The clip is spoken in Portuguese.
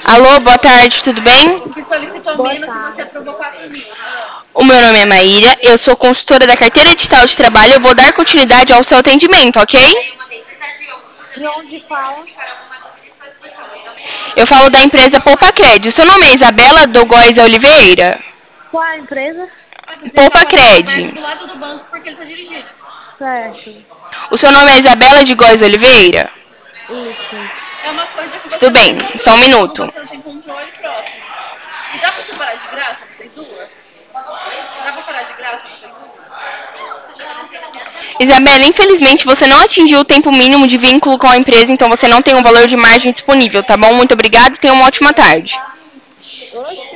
Alô, boa tarde, tudo bem? Que solicitou Boa menos e você tarde. aprovou 4.000. O meu nome é Maíra, eu sou consultora da carteira digital de trabalho. Eu vou dar continuidade ao seu atendimento, ok? De onde fala? Eu falo da empresa Poupa Cred. O seu nome é Isabela do Góes Oliveira? Qual a empresa? Você Poupa tá com a conta aberta Cred. do lado do banco porque ele tá dirigindo. Certo. O seu nome é Isabela de Góes Oliveira? Isso. É uma coisa que você Tudo não tem bem, só um controle. Como minuto. você não tem controle, próximo. E dá pra separar de graça, vocês duas? Dá pra parar de graça, vocês duas? Isabela, infelizmente você não atingiu o tempo mínimo de vínculo com a empresa, então você não tem um valor de margem disponível, tá bom? Muito obrigada e tenha uma ótima tarde. Oi?